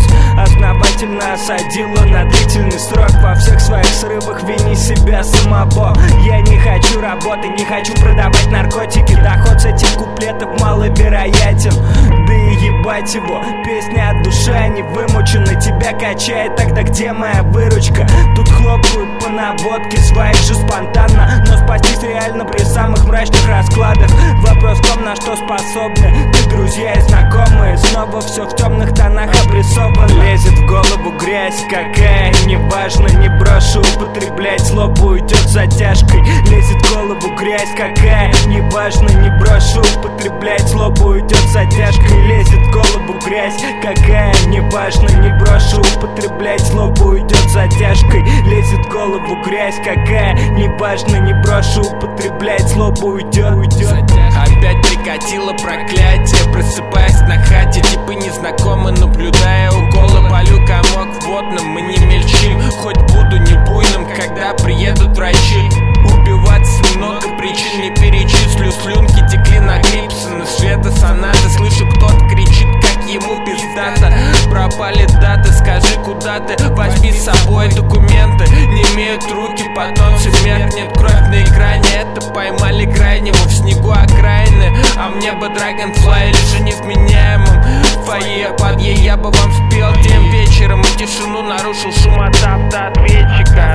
Союз основательно осадила на длительный срок. Во всех своих срывах вини себя самого. Я не хочу работы, не хочу продавать наркотики. Доход с этих куплетов маловероятен. Да и ебать его, песня от души, а не вымучена. Тебя качает, тогда где моя выручка? Тут хлопают по наводке своих же спонтанно, но спастись реально при самых мрачных раскладах. Вопрос в том, на что способны ты, друзья и знакомые. Снова все в темных тонах обрисовано. Лезет в голову грязь какая, неважно, не брошу употреблять. Злоба уйдет затяжкой. Лезет в голову грязь какая, неважно, не брошу употреблять. Злоба уйдет затяжкой. Лезет в голову грязь какая, неважно, не брошу употреблять. Злоба уйдет затяжкой. Лезет в голову грязь какая, неважно, не брошу употреблять. Злоба уйдет. Опять прикатило проклятие, просыпаясь на хате, типа незнакомый, наблюдая уколы. Полю комок в водном, мы не мельчим, хоть буду не буйным, когда приедут врачи. Убиваться много причин, не перечислю. Слюнки текли на Грибсона, Света сонаты. Слышу, кто-то кричит, как ему пиздато. Пропали даты, скажи, куда ты? Возьми с собой документы. Не имеют руки, потом все меркнет. Кровь на экране, это поймали крайнего в снегу окраины. А мне бы Dragonfly лишь невменяемым. Фойе, подъе, я бы вам спел тем вечером. И тишину нарушил шум от автоответчика.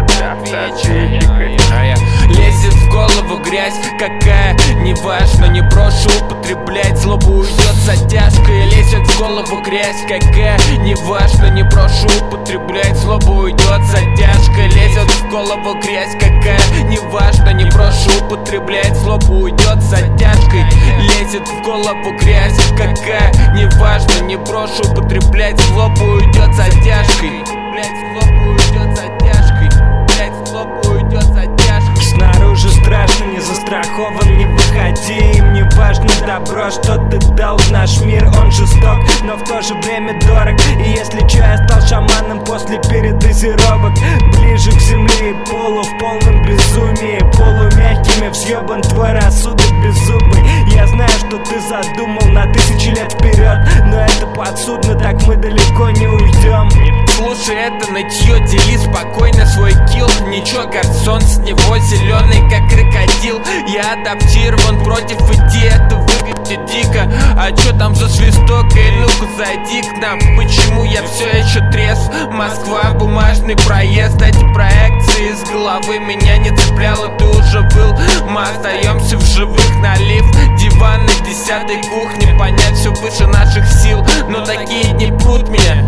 Лезет в голову грязь какая, неважно, не брошу употреблять. Злоба уйдет затяжкой. Лезет в голову грязь какая, неважно, не брошу употреблять. Злоба уйдет затяжкой. Лезет в голову грязь какая, неважно, не брошу употреблять. Злоба уйдет затяжкой. Лезет в голову грязь какая, неважно, не брошу употреблять. Злоба уйдет затяжкой. Злоба уйдет затяжкой. Злоба уйдет затяжкой. Снаружи страшно, не застрахован, не выходи. Им не важно добро, что ты дал в наш мир. Он жесток, но в то же время дорог. И если чё, я стал шаманом после передозировок. Ближе к земле и полу в полном безумии. Полумягкими взъебан твой рассудок беззубый. Я знаю, что ты задумал на 1000 лет вперед, но это подсудно, так мы далеко не уйдем. Слушай, это нытье, дели спокойно свой килл. Ничего, гарсон с него зеленый, как крокодил. Я адаптирован против идеи, это выглядит дико. А чё там за свисток? Эй, ну-ка зайди к нам. Почему я все еще трезв? Москва, бумажный проезд. Эти проекции из головы меня не цепляло, ты уже был. Мы остаемся в живых, налив диван на 10-й кухне. Понять все выше наших сил, но такие не прут меня.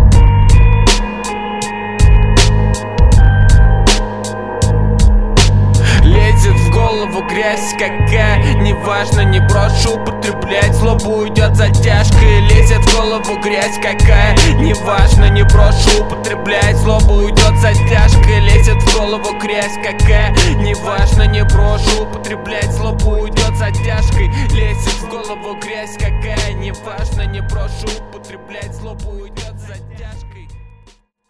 Лезет в голову грязь какая, неважно, не брошу употреблять. Злоба уйдет затяжкой. Лезет в голову грязь какая, неважно, не брошу употреблять. Злоба уйдет затяжкой. Лезет в голову грязь какая, неважно, не брошу употреблять. Злоба уйдет затяжкой. Лезет в голову грязь какая, неважно, не брошу употреблять. Злоба уйдет затяжкой.